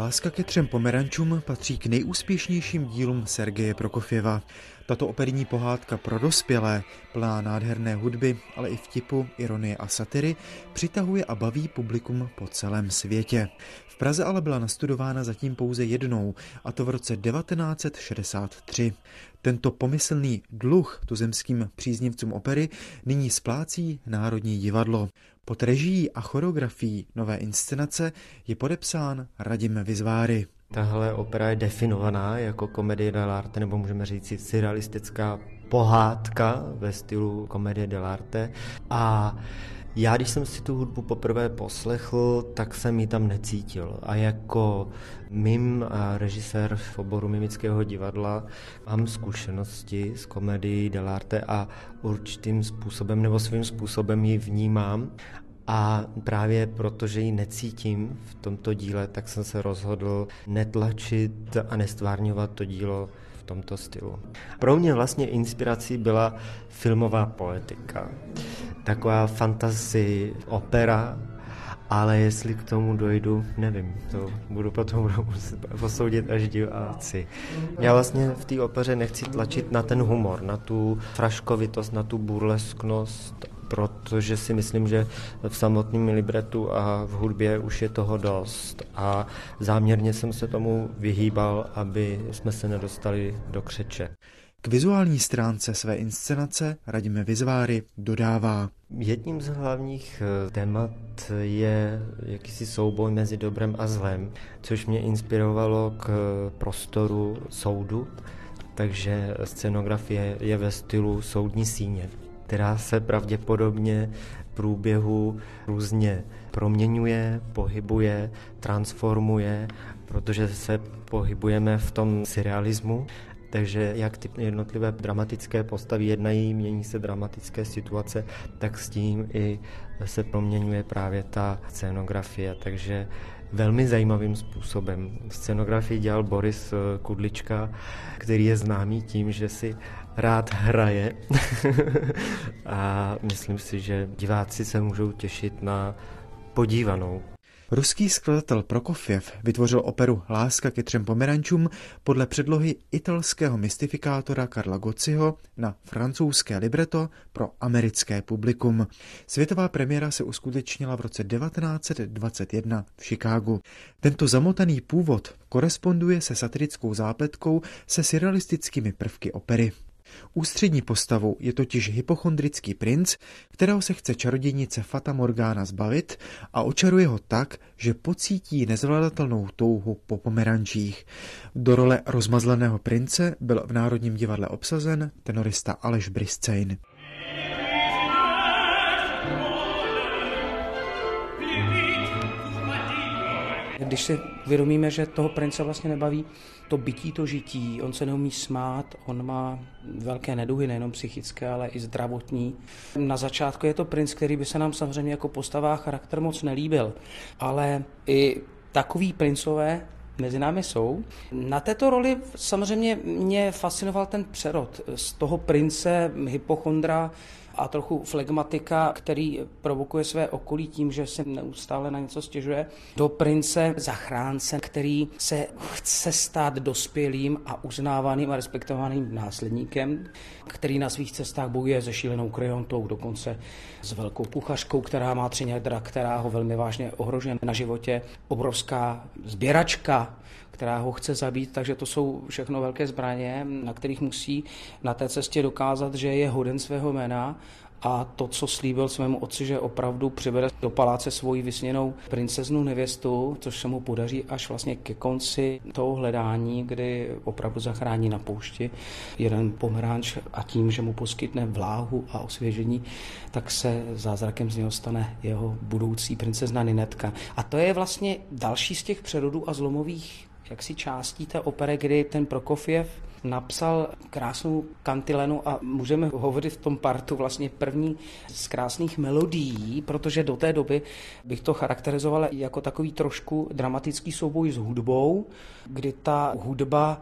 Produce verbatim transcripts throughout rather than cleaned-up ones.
Láska ke třem pomerančům patří k nejúspěšnějším dílům Sergeje Prokofjeva. Tato operní pohádka pro dospělé, plná nádherné hudby, ale i vtipu, ironie a satiry, přitahuje a baví publikum po celém světě. V Praze ale byla nastudována zatím pouze jednou, a to v roce devatenáct set šedesát tři. Tento pomyslný dluh tuzemským příznivcům opery nyní splácí Národní divadlo. Pod režií a choreografií nové inscenace je podepsán Radim Vizváry. Tahle opera je definovaná jako komedie dell'arte, nebo můžeme říct surrealistická pohádka ve stylu komedie dell'arte. A já, když jsem si tu hudbu poprvé poslechl, tak jsem ji tam necítil. A jako mim a režisér v oboru mimického divadla mám zkušenosti s komedií dell'arte a určitým způsobem nebo svým způsobem ji vnímám. A právě protože ji necítím v tomto díle, tak jsem se rozhodl netlačit a nestvárňovat to dílo v tomto stylu. Pro mě vlastně inspirací byla filmová poetika. Taková fantasy opera, ale jestli k tomu dojdu, nevím, to budu potom budu muset posoudit až diváci. Já vlastně v té opeře nechci tlačit na ten humor, na tu fraškovitost, na tu burlesknost, protože si myslím, že v samotném libretu a v hudbě už je toho dost. A záměrně jsem se tomu vyhýbal, aby jsme se nedostali do křeče. K vizuální stránce své inscenace Radim Vizváry dodává: Jedním z hlavních témat je jakýsi souboj mezi dobrem a zlem, což mě inspirovalo k prostoru soudu, takže scenografie je ve stylu soudní síně, která se pravděpodobně v průběhu různě proměňuje, pohybuje, transformuje, protože se pohybujeme v tom surrealismu. Takže jak ty jednotlivé dramatické postavy jednají, mění se dramatické situace, tak s tím i se proměňuje právě ta scenografie. Takže velmi zajímavým způsobem. Scenografii dělal Boris Kudlička, který je známý tím, že si rád hraje a myslím si, že diváci se můžou těšit na podívanou. Ruský skladatel Prokofjev vytvořil operu Láska ke třem pomerančům podle předlohy italského mystifikátora Karla Gozziho na francouzské libreto pro americké publikum. Světová premiéra se uskutečnila v roce devatenáct set dvacet jedna v Chicagu. Tento zamotaný původ koresponduje se satirickou zápletkou se surrealistickými prvky opery. Ústřední postavou je totiž hypochondrický princ, kterého se chce čarodějnice Fata Morgana zbavit a očaruje ho tak, že pocítí nezvladatelnou touhu po pomerančích. Do role rozmazleného prince byl v Národním divadle obsazen tenorista Aleš Briscain. Když si uvědomíme, že toho prince vlastně nebaví to bytí, to žití, on se neumí smát, on má velké neduhy, nejenom psychické, ale i zdravotní. Na začátku je to princ, který by se nám samozřejmě jako postava a charakter moc nelíbil, ale i takový princové mezi námi jsou. Na této roli samozřejmě mě fascinoval ten přerod z toho prince, hypochondra a trochu flegmatika, který provokuje své okolí tím, že se neustále na něco stěžuje, do prince zachránce, který se chce stát dospělým a uznávaným a respektovaným následníkem, který na svých cestách bojuje se šílenou kreontou, dokonce s velkou kuchařkou, která má tři jádra, která ho velmi vážně ohrožuje na životě, obrovská sběračka, která ho chce zabít, takže to jsou všechno velké zbraně, na kterých musí na té cestě dokázat, že je hoden svého jména a to, co slíbil svému otci, že opravdu přivede do paláce svoji vysněnou princeznu nevěstu, což se mu podaří až vlastně ke konci toho hledání, kdy opravdu zachrání na poušti jeden pomeranč a tím, že mu poskytne vláhu a osvěžení, tak se zázrakem z něho stane jeho budoucí princezna Ninetka. A to je vlastně další z těch přerodů a zlomových jaksi částí té opery, kdy ten Prokofjev napsal krásnou kantilenu a můžeme hovořit v tom partu vlastně první z krásných melodií, protože do té doby bych to charakterizoval jako takový trošku dramatický souboj s hudbou, kdy ta hudba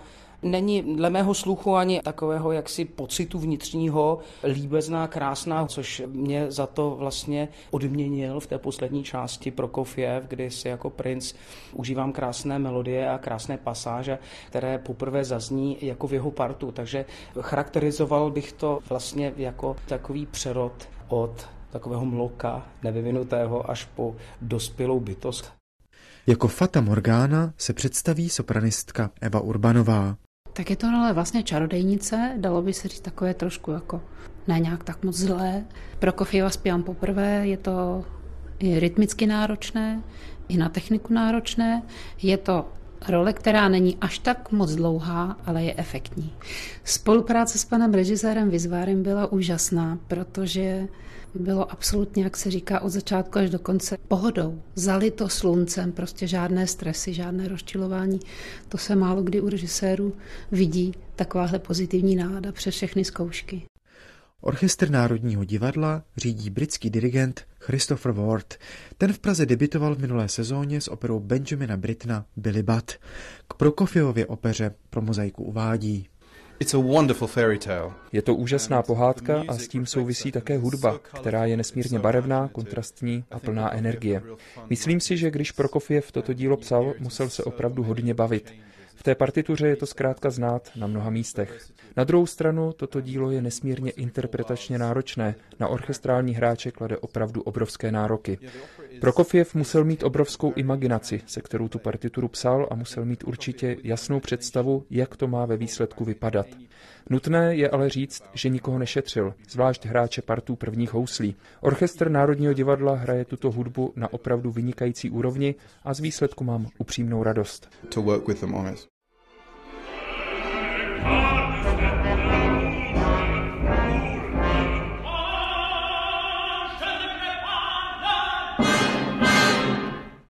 Není dle mého sluchu ani takového jaksi pocitu vnitřního, líbezná, krásná, což mě za to vlastně odměnil v té poslední části Prokofjev, kdy si jako princ užívám krásné melodie a krásné pasáže, které poprvé zazní jako v jeho partu. Takže charakterizoval bych to vlastně jako takový přerod od takového mloka nevyvinutého až po dospělou bytost. Jako Fata Morgana se představí sopranistka Eva Urbanová. Tak je to ale vlastně čarodejnice, dalo by se říct takové trošku jako ne nějak tak moc zlé. Prokofjeva zpívám poprvé, je to i rytmicky náročné, i na techniku náročné. Je to role, která není až tak moc dlouhá, ale je efektní. Spolupráce s panem režisérem Vizvárem byla úžasná, protože bylo absolutně, jak se říká, od začátku až do konce pohodou. Zalito sluncem, prostě žádné stresy, žádné rozčilování. To se málo kdy u režisérů vidí, takováhle pozitivní nálada přes všechny zkoušky. Orchestr Národního divadla řídí britský dirigent Christopher Ward. Ten v Praze debutoval v minulé sezóně s operou Benjamina Brittona Billy Budd. K Prokofjevově opeře pro mozaiku uvádí: Je to úžasná pohádka a s tím souvisí také hudba, která je nesmírně barevná, kontrastní a plná energie. Myslím si, že když Prokofjev toto dílo psal, musel se opravdu hodně bavit. V té partituře je to zkrátka znát na mnoha místech. Na druhou stranu toto dílo je nesmírně interpretačně náročné, na orchestrální hráče klade opravdu obrovské nároky. Prokofjev musel mít obrovskou imaginaci, se kterou tu partituru psal, a musel mít určitě jasnou představu, jak to má ve výsledku vypadat. Nutné je ale říct, že nikoho nešetřil, zvlášť hráče partů prvních houslí. Orchestr Národního divadla hraje tuto hudbu na opravdu vynikající úrovni a z výsledku mám upřímnou radost. To work with them on it.